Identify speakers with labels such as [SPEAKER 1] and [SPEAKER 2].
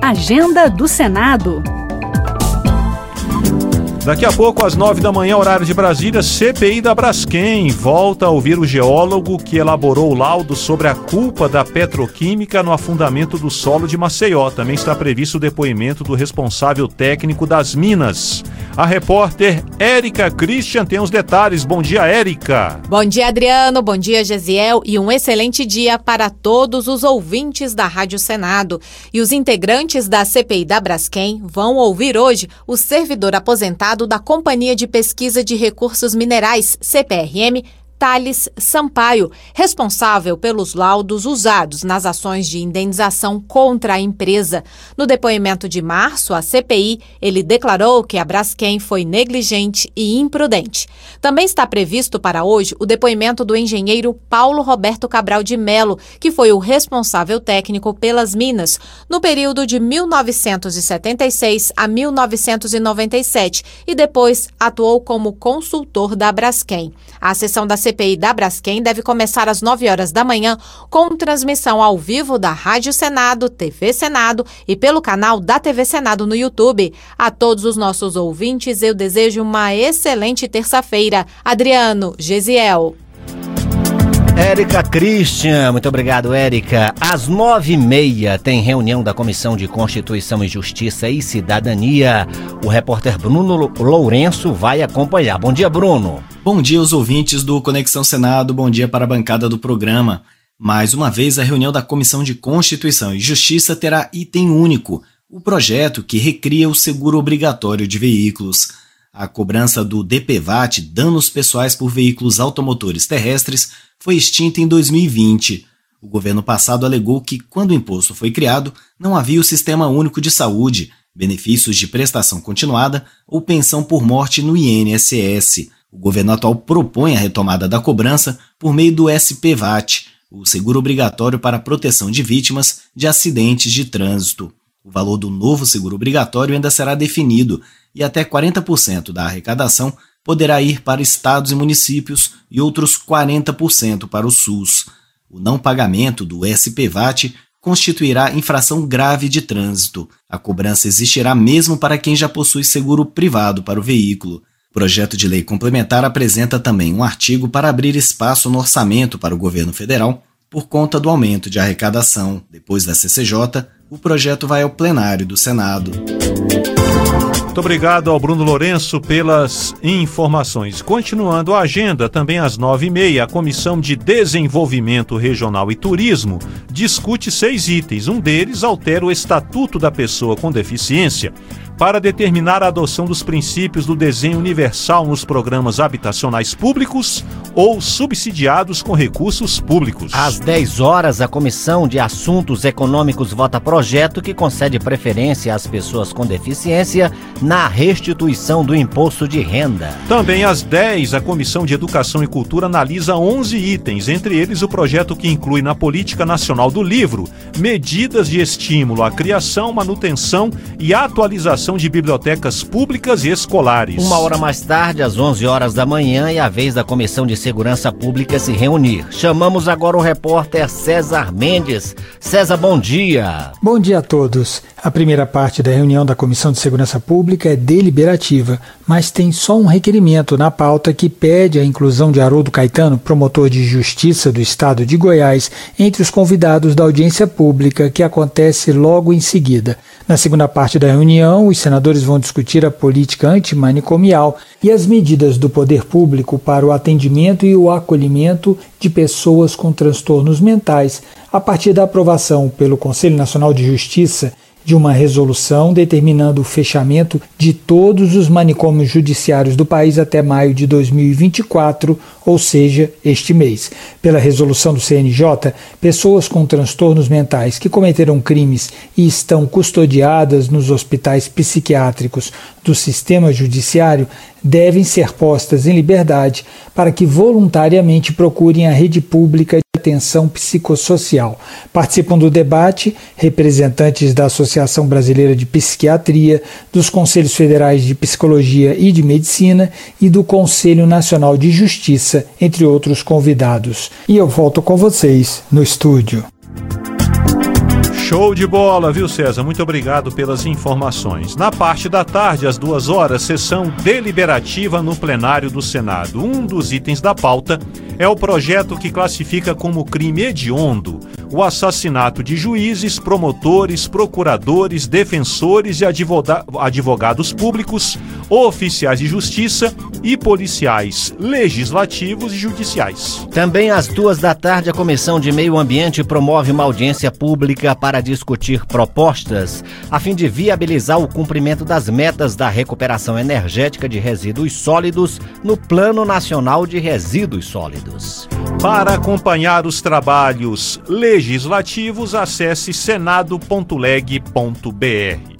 [SPEAKER 1] Agenda do Senado.
[SPEAKER 2] Daqui a pouco, às 9 da manhã, horário de Brasília, CPI da Braskem volta a ouvir o geólogo que elaborou o laudo sobre a culpa da petroquímica no afundamento do solo de Maceió. Também está previsto o depoimento do responsável técnico das minas. A repórter Érica Christian tem os detalhes. Bom dia, Érica.
[SPEAKER 3] Bom dia, Adriano. Bom dia, Gesiel. E um excelente dia para todos os ouvintes da Rádio Senado. E os integrantes da CPI da Braskem vão ouvir hoje o servidor aposentado da Companhia de Pesquisa de Recursos Minerais, CPRM, Thales Sampaio, responsável pelos laudos usados nas ações de indenização contra a empresa. No depoimento de março, à CPI, ele declarou que a Braskem foi negligente e imprudente. Também está previsto para hoje o depoimento do engenheiro Paulo Roberto Cabral de Melo, que foi o responsável técnico pelas minas no período de 1976 a 1997 e depois atuou como consultor da Braskem. A sessão da CPI da Braskem deve começar às 9 horas da manhã com transmissão ao vivo da Rádio Senado, TV Senado e pelo canal da TV Senado no YouTube. A todos os nossos ouvintes, eu desejo uma excelente terça-feira. Adriano, Gesiel.
[SPEAKER 4] Érica Christian, muito obrigado, Érica. Às 9h30 tem reunião da Comissão de Constituição e Justiça e Cidadania. O repórter Bruno Lourenço vai acompanhar. Bom dia, Bruno.
[SPEAKER 5] Bom dia aos ouvintes do Conexão Senado, bom dia para a bancada do programa. Mais uma vez, a reunião da Comissão de Constituição e Justiça terá item único, o projeto que recria o seguro obrigatório de veículos. A cobrança do DPVAT, danos pessoais por veículos automotores terrestres, foi extinta em 2020. O governo passado alegou que, quando o imposto foi criado, não havia o Sistema Único de Saúde, benefícios de prestação continuada ou pensão por morte no INSS. O governo atual propõe a retomada da cobrança por meio do SPVAT, o Seguro Obrigatório para a Proteção de Vítimas de Acidentes de Trânsito. O valor do novo seguro obrigatório ainda será definido e até 40% da arrecadação poderá ir para estados e municípios e outros 40% para o SUS. O não pagamento do SPVAT constituirá infração grave de trânsito. A cobrança existirá mesmo para quem já possui seguro privado para o veículo. O projeto de lei complementar apresenta também um artigo para abrir espaço no orçamento para o governo federal por conta do aumento de arrecadação. Depois da CCJ, o projeto vai ao plenário do Senado.
[SPEAKER 2] Muito obrigado ao Bruno Lourenço pelas informações. Continuando a agenda, também às 9h30, a Comissão de Desenvolvimento Regional e Turismo discute 6 itens. Um deles altera o Estatuto da Pessoa com Deficiência para determinar a adoção dos princípios do desenho universal nos programas habitacionais públicos ou subsidiados com recursos públicos.
[SPEAKER 4] Às 10 horas, a Comissão de Assuntos Econômicos vota projeto que concede preferência às pessoas com deficiência na restituição do imposto de renda.
[SPEAKER 2] Também às 10, a Comissão de Educação e Cultura analisa 11 itens, entre eles o projeto que inclui na Política Nacional do Livro medidas de estímulo à criação, manutenção e atualização de bibliotecas públicas e escolares.
[SPEAKER 4] 1 hora mais tarde, às 11 horas da manhã, é a vez da Comissão de Segurança Pública se reunir. Chamamos agora o repórter César Mendes. César, bom dia.
[SPEAKER 6] Bom dia a todos. A primeira parte da reunião da Comissão de Segurança Pública é deliberativa, mas tem só um requerimento na pauta que pede a inclusão de Haroldo Caetano, promotor de Justiça do Estado de Goiás, entre os convidados da audiência pública, que acontece logo em seguida. Na segunda parte da reunião, os senadores vão discutir a política antimanicomial e as medidas do poder público para o atendimento e o acolhimento de pessoas com transtornos mentais, a partir da aprovação pelo Conselho Nacional de Justiça de uma resolução determinando o fechamento de todos os manicômios judiciários do país até maio de 2024, ou seja, este mês. Pela resolução do CNJ, pessoas com transtornos mentais que cometeram crimes e estão custodiadas nos hospitais psiquiátricos do sistema judiciário devem ser postas em liberdade para que voluntariamente procurem a rede pública de atenção psicossocial. Participam do debate representantes da Associação Brasileira de Psiquiatria, dos Conselhos Federais de Psicologia e de Medicina e do Conselho Nacional de Justiça, entre outros convidados. E eu volto com vocês no estúdio.
[SPEAKER 2] Show de bola, viu, César? Muito obrigado pelas informações. Na parte da tarde, às 14h, sessão deliberativa no plenário do Senado. Um dos itens da pauta é o projeto que classifica como crime hediondo o assassinato de juízes, promotores, procuradores, defensores e advogados públicos, oficiais de justiça e policiais legislativos e judiciais.
[SPEAKER 4] Também às 14h, a Comissão de Meio Ambiente promove uma audiência pública para discutir propostas a fim de viabilizar o cumprimento das metas da recuperação energética de resíduos sólidos no Plano Nacional de Resíduos Sólidos.
[SPEAKER 2] Para acompanhar os trabalhos legislativos, acesse senado.leg.br.